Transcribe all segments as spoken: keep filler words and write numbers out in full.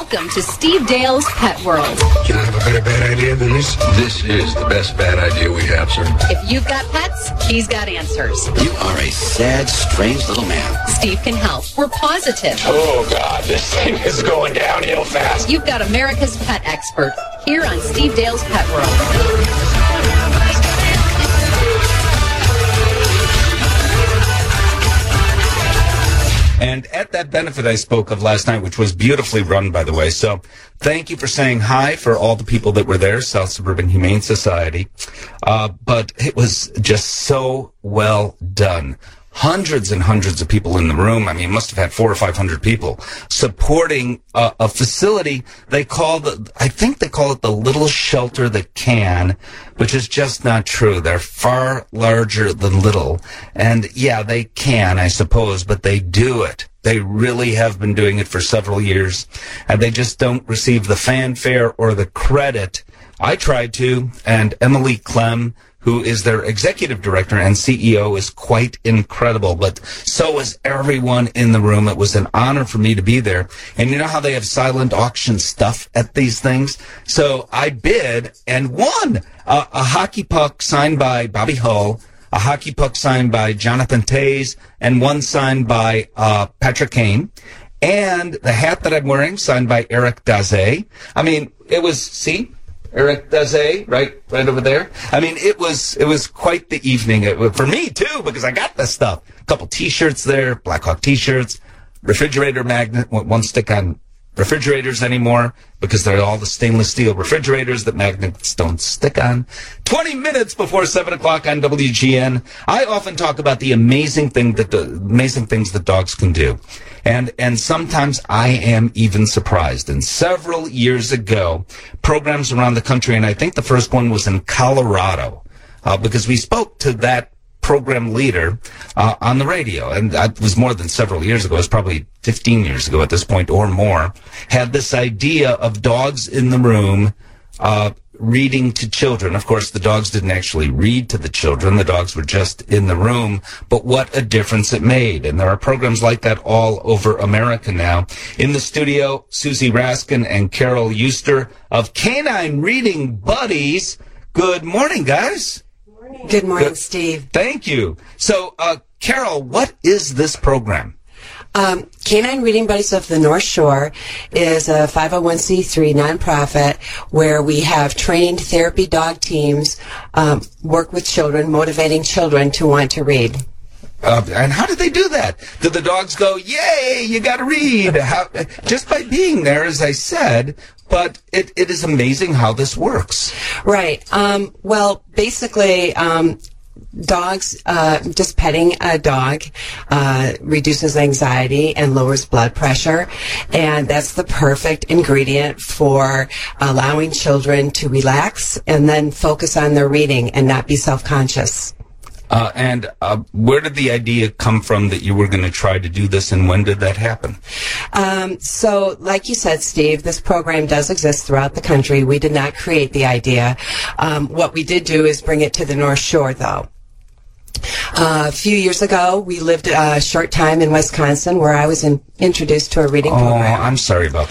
Welcome to Steve Dale's Pet World. Can I have a better bad idea than this? This is the best bad idea we have, sir. If you've got pets, he's got answers. You are a sad, strange little man. Steve can help. We're positive. Oh, God, this thing is going downhill fast. You've got America's pet expert here on Steve Dale's Pet World. And at that benefit I spoke of last night, which was beautifully run, by the way, so thank you for saying hi for all the people that were there, South Suburban Humane Society. Uh, but it was just so well done. Hundreds and hundreds of people in the room. I mean, must have had four or five hundred people supporting uh, a facility they call the, I think they call it the Little Shelter That Can, which is just not true. They're far larger than little. And yeah, they can, I suppose, but they do it. They really have been doing it for several years, and they just don't receive the fanfare or the credit. I tried to, and Emily Clem, who is their executive director and C E O, is quite incredible, but so is everyone in the room. It was an honor for me to be there. And you know how they have silent auction stuff at these things? So I bid and won a, a hockey puck signed by Bobby Hull, a hockey puck signed by Jonathan Toews, and one signed by uh, Patrick Kane. And the hat that I'm wearing, signed by Eric Daze. I mean, it was, see? Eric Daze, right, right over there. I mean, it was it was quite the evening it, for me too, because I got this stuff. A couple T-shirts there, Blackhawk T-shirts, refrigerator magnet. Won't stick on refrigerators anymore because they're all the stainless steel refrigerators that magnets don't stick on. Twenty minutes before seven o'clock on W G N, I often talk about the amazing thing that the amazing things that dogs can do. And and sometimes I am even surprised. And several years ago, programs around the country, and I think the first one was in Colorado, uh, because we spoke to that program leader uh, on the radio. And that was more than several years ago. It was probably fifteen years ago at this point or more. Had this idea of dogs in the room uh, reading to children. Of course, the dogs didn't actually read to the children. The dogs were just in the room. But what a difference it made. And there are programs like that all over America now. In the studio, Susie Raskin and Carol Euster of Canine Reading Buddies. Good morning, guys. Morning. Good morning, Good. Steve. Thank you. So, uh, Carol, what is this program? Um, Canine Reading Buddies of the North Shore is a five oh one c three nonprofit where we have trained therapy dog teams um, work with children, motivating children to want to read. Uh, and how did they do that? Did the dogs go, yay, you got to read? How, just by being there, as I said, but it, it is amazing how this works. Right. Um, well, basically, um, dogs, uh, just petting a dog uh, reduces anxiety and lowers blood pressure, and that's the perfect ingredient for allowing children to relax and then focus on their reading and not be self-conscious. Uh, and uh, where did the idea come from that you were going to try to do this, and when did that happen? Um, so, like you said, Steve, this program does exist throughout the country. We did not create the idea. Um, what we did do is bring it to the North Shore, though. Uh, a few years ago, we lived a short time in Wisconsin where I was in, introduced to a reading oh, program. Oh, I'm sorry about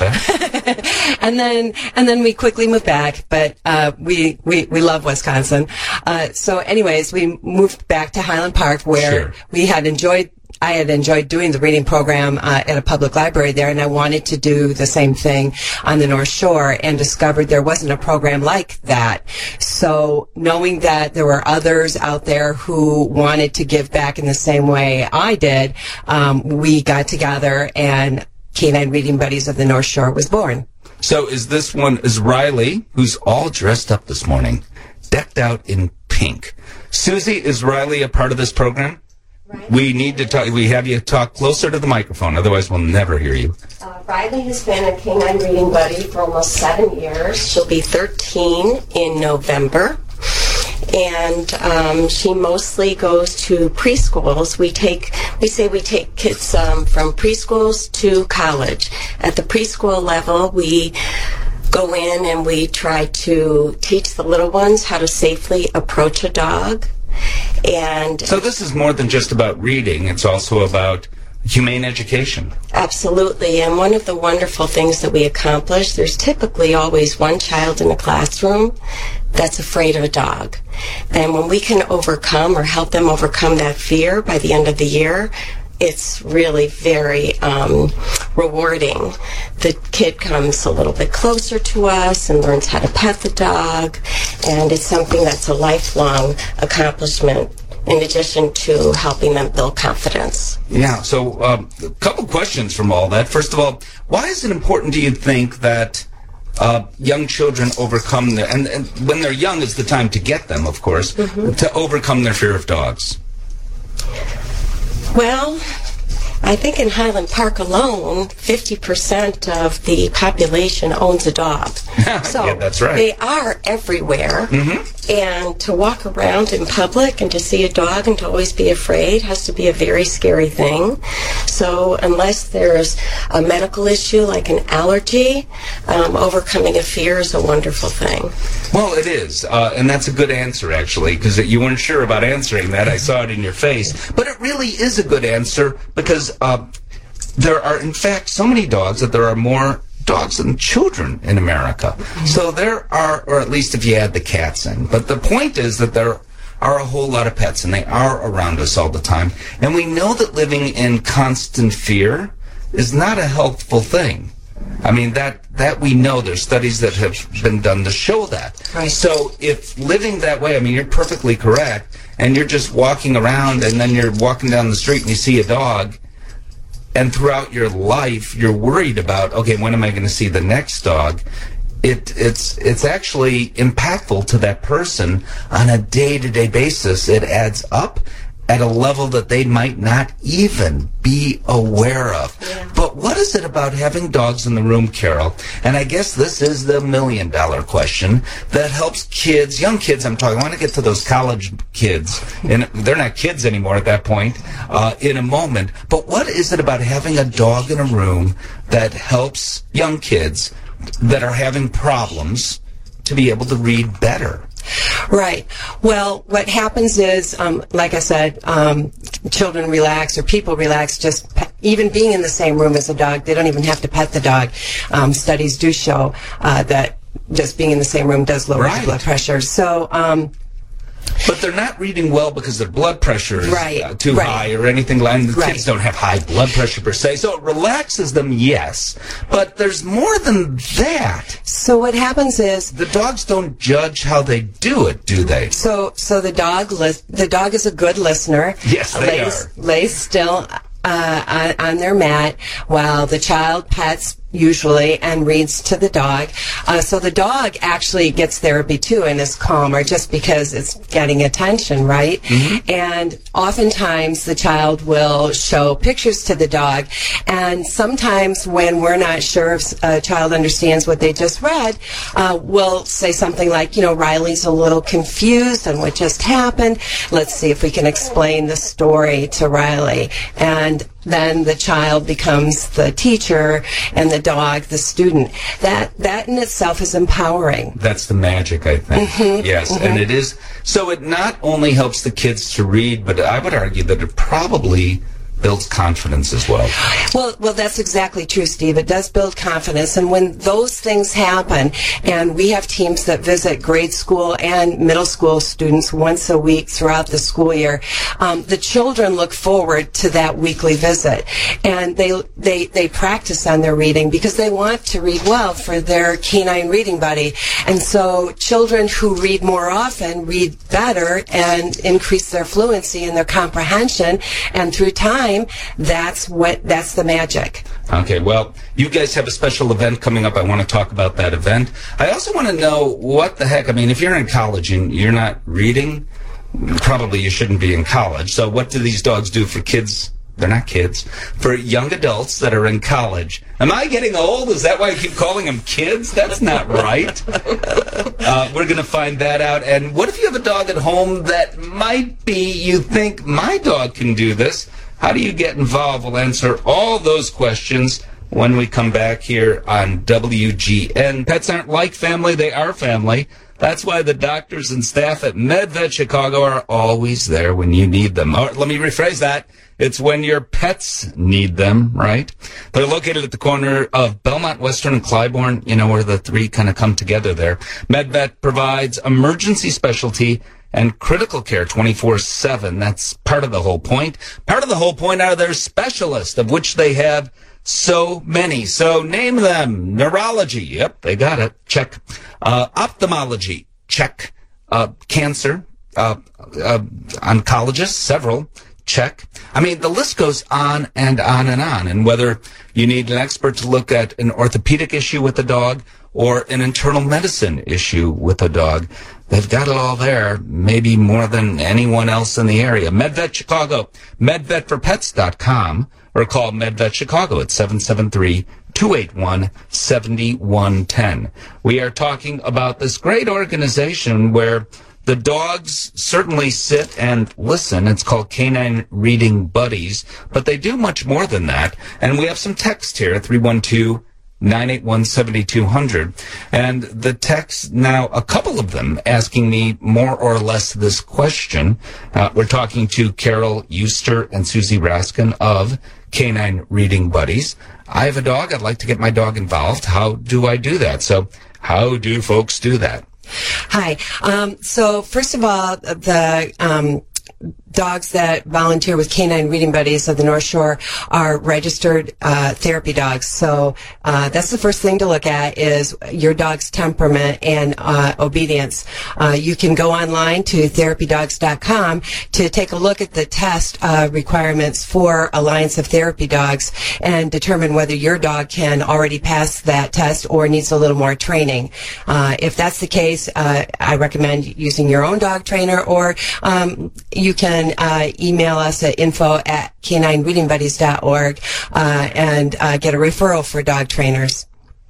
that. and then and then we quickly moved back, but uh, we, we, we love Wisconsin. Uh, so anyways, we moved back to Highland Park where sure. we had enjoyed I had enjoyed doing the reading program uh, at a public library there, and I wanted to do the same thing on the North Shore, and discovered there wasn't a program like that. So knowing that there were others out there who wanted to give back in the same way I did, um, we got together, and Canine Reading Buddies of the North Shore was born. So is this one, is Riley, who's all dressed up this morning, decked out in pink. Susie, is Riley a part of this program? Riley, we need to talk. We have you talk closer to the microphone, otherwise we'll never hear you. Uh, Riley has been a Canine Reading Buddy for almost seven years. She'll be thirteen in November, and um, she mostly goes to preschools. We take, we say we take kids um, from preschools to college. At the preschool level, we go in and we try to teach the little ones how to safely approach a dog. And so this is more than just about reading. It's also about, humane education. Absolutely. And one of the wonderful things that we accomplish, there's typically always one child in a classroom that's afraid of a dog. And when we can overcome or help them overcome that fear by the end of the year, it's really very um, rewarding. The kid comes a little bit closer to us and learns how to pet the dog, and it's something that's a lifelong accomplishment in addition to helping them build confidence. Yeah, so um, a couple questions from all that. First of all, why is it important, do you think, that uh, young children overcome their, and, and when they're young is the time to get them, of course, mm-hmm. to overcome their fear of dogs? Well, I think in Highland Park alone, fifty percent of the population owns a dog. So yeah, that's right. They are everywhere. Mm-hmm. And to walk around in public and to see a dog and to always be afraid has to be a very scary thing. So unless there's a medical issue like an allergy, um, overcoming a fear is a wonderful thing. Well, it is. Uh, and that's a good answer, actually, because you weren't sure about answering that. I saw it in your face. But it really is a good answer because uh, there are, in fact, so many dogs that there are more dogs than children in America. So there are, or at least if you add the cats in. But the point is that there are a whole lot of pets, and they are around us all the time. And we know that living in constant fear is not a healthful thing. I mean, that, that we know. There's studies that have been done to show that. Right. So if living that way, I mean, you're perfectly correct, and you're just walking around, and then you're walking down the street and you see a dog, and throughout your life, you're worried about, okay, when am I going to see the next dog? It, it's, it's actually impactful to that person on a day-to-day basis. It adds up at a level that they might not even be aware of. Yeah. But what is it about having dogs in the room, Carol? And I guess this is the million-dollar question that helps kids, young kids I'm talking, I want to get to those college kids, and they're not kids anymore at that point, uh, in a moment. But what is it about having a dog in a room that helps young kids that are having problems to be able to read better? Right. Well, what happens is, um, like I said, um, children relax or people relax just pe- even being in the same room as a dog. They don't even have to pet the dog. Um, studies do show uh, that just being in the same room does lower right. the blood pressure. So, um, but they're not reading well because their blood pressure is right, uh, too right. high or anything like that. The right. kids don't have high blood pressure per se, so it relaxes them, yes. But there's more than that. So what happens is the dogs don't judge how they do it, do they? So, so the dog lis- the dog is a good listener. Yes, they lays, are. Lays still uh, on, on their mat while the child pets usually and reads to the dog. Uh, so the dog actually gets therapy too and is calmer just because it's getting attention, right? Mm-hmm. And oftentimes the child will show pictures to the dog, and sometimes when we're not sure if a child understands what they just read, uh, we'll say something like, you know, Riley's a little confused on what just happened. Let's see if we can explain the story to Riley. And then the child becomes the teacher and the dog the student. That that in itself is empowering. That's the magic, I think. Mm-hmm. Yes, mm-hmm. And it is. So it not only helps the kids to read, but I would argue that it probably builds confidence as well. Well, well, that's exactly true, Steve. It does build confidence, and when those things happen, and we have teams that visit grade school and middle school students once a week throughout the school year, um, the children look forward to that weekly visit, and they they they practice on their reading because they want to read well for their canine reading buddy. And so, children who read more often read better and increase their fluency and their comprehension, and through time, that's what that's the magic. Okay, well, you guys have a special event coming up. I want to talk about that event. I also want to know what the heck, I mean, if you're in college and you're not reading, probably you shouldn't be in college. So what do these dogs do for kids? They're not kids. For young adults that are in college. Am I getting old? Is that why I keep calling them kids? That's not right. Uh, we're going to find that out. And what if you have a dog at home that might be, you think, my dog can do this? How do you get involved? We'll answer all those questions when we come back here on W G N. Pets aren't like family, they are family. That's why the doctors and staff at MedVet Chicago are always there when you need them. Or, let me rephrase that. It's when your pets need them, right? They're located at the corner of Belmont, Western, and Clybourne, you know, where the three kind of come together there. MedVet provides emergency specialty and critical care twenty-four seven. That's part of the whole point. Part of the whole point are their specialists, of which they have so many. So name them. Neurology. Yep, they got it. Check. Uh, ophthalmology. Check. Uh, cancer. Uh, uh, oncologists. Several. Check. I mean, the list goes on and on and on. And whether you need an expert to look at an orthopedic issue with a dog or an internal medicine issue with a dog, they've got it all there, maybe more than anyone else in the area. MedVet Chicago, med vet for pets dot com, or call MedVet Chicago at seven seven three, two eight one, seven one one zero. We are talking about this great organization where the dogs certainly sit and listen. It's called Canine Reading Buddies, but they do much more than that. And we have some text here, three one two, nine eight one, seven two zero zero. And the text now, a couple of them asking me more or less this question. Uh, we're talking to Carol Euster and Susie Raskin of Canine Reading Buddies. I have a dog. I'd like to get my dog involved. How do I do that? So how do folks do that? Hi. Um, so first of all, the um, dogs that volunteer with Canine Reading Buddies of the North Shore are registered uh, therapy dogs. So uh, that's the first thing to look at is your dog's temperament and uh, obedience. Uh, you can go online to therapy dogs dot com to take a look at the test uh, requirements for Alliance of Therapy Dogs and determine whether your dog can already pass that test or needs a little more training. Uh, if that's the case, uh, I recommend using your own dog trainer, or um, you can Uh, email us at info at canine reading buddies dot org uh, and uh, get a referral for dog trainers.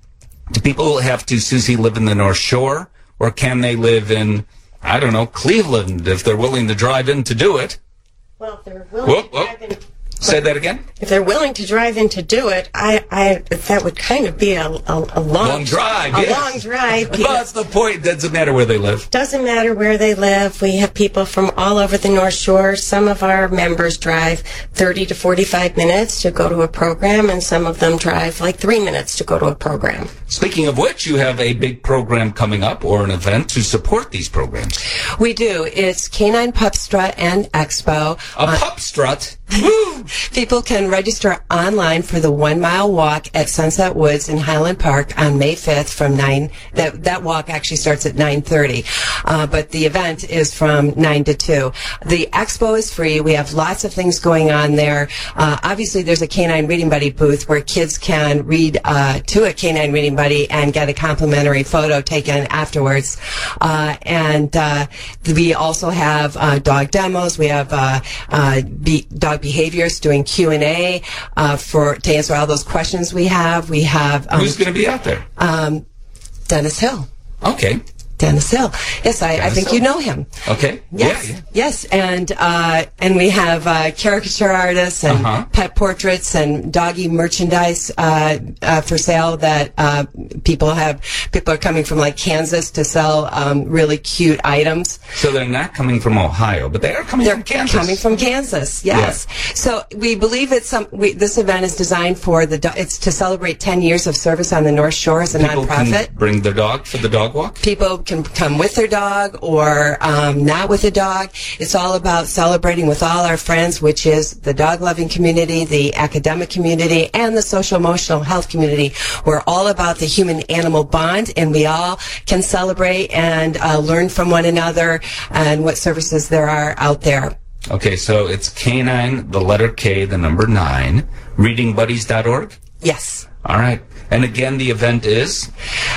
Do people have to, Susie, live in the North Shore, or can they live in, I don't know, Cleveland if they're willing to drive in to do it? Well, if they're willing Whoop, to whoop. drive in... Say that again? If they're willing to drive in to do it, I, I that would kind of be a, a, a long, Long drive, a yes. long drive. But that's the point. Doesn't matter where they live. Doesn't matter where they live. We have people from all over the North Shore. Some of our members drive thirty to forty-five minutes to go to a program, and some of them drive like three minutes to go to a program. Speaking of which, you have a big program coming up, or an event to support these programs. We do. It's Canine Pup Strut and Expo. A Uh, pup strut. Woo! People can register online for the one mile walk at Sunset Woods in Highland Park on May fifth from nine. That that walk actually starts at nine thirty, uh, but the event is from nine to two. The expo is free. We have lots of things going on there. Uh, obviously, there's a Canine Reading Buddy booth where kids can read uh, to a Canine Reading Buddy and get a complimentary photo taken afterwards. Uh, and uh, we also have uh, dog demos. We have uh, uh, be- dog behaviors doing Q and A uh, for to answer all those questions we have. We have um, Who's going to be out there? um, Dennis Hill. Okay. Dennis Hill. Yes, I, I Dennis think Hill. you know him. Okay. Yes, Yeah, yeah. yes, and uh, and we have uh, caricature artists and Uh-huh. pet portraits and doggy merchandise uh, uh, for sale that uh, people have. People are coming from like Kansas to sell um, really cute items. So they're not coming from Ohio, but they are coming They're from Kansas. coming from Kansas. Yes. So we believe it's some. We, this event is designed for the. do- It's to celebrate ten years of service on the North Shore as a People nonprofit. can bring their dog for the dog walk? People can come with their dog or um, not with a dog. It's all about celebrating with all our friends, which is the dog-loving community, the academic community, and the social-emotional health community. We're all about the human-animal bond, and we all can celebrate and uh, learn from one another and what services there are out there. Okay, so it's Canine, the letter K, the number nine, reading buddies dot org? Yes. All right. And again, the event is?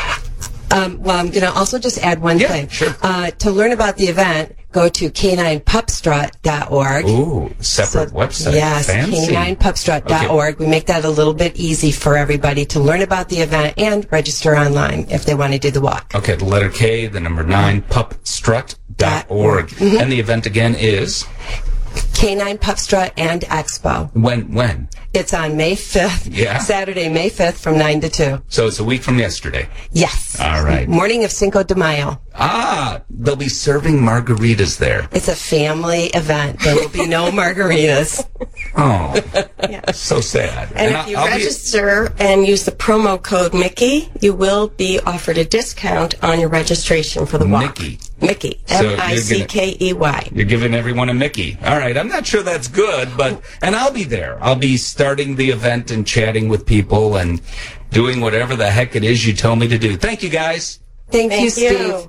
Um, well, I'm going to also just add one Yeah, thing. sure. Uh, to learn about the event, go to canine pup strut dot org. Ooh, separate website. Yes, Fancy. canine pup strut dot org. Okay. We make that a little bit easy for everybody to learn about the event and register online if they want to do the walk. Okay, the letter K, the number nine, pup strut dot org. Mm-hmm. And the event again is? Canine Pup Strut and Expo. When? When? It's on May fifth, Yeah. Saturday, May fifth from nine to two. So it's a week from yesterday. Yes. All right. Morning of Cinco de Mayo. Ah, they'll be serving margaritas there. It's a family event. There will be no margaritas. Oh, Yeah. so sad. And, I'll- if you I'll be- register and use the promo code Mickey, you will be offered a discount on your registration for the walk. Mickey. Mickey. So you're M I C K E Y. You're giving everyone a Mickey. All right. I'm not sure that's good, but, and I'll be there. I'll be starting the event and chatting with people and doing whatever the heck it is you tell me to do. Thank you, guys. Thank, Thank you, Steve. you.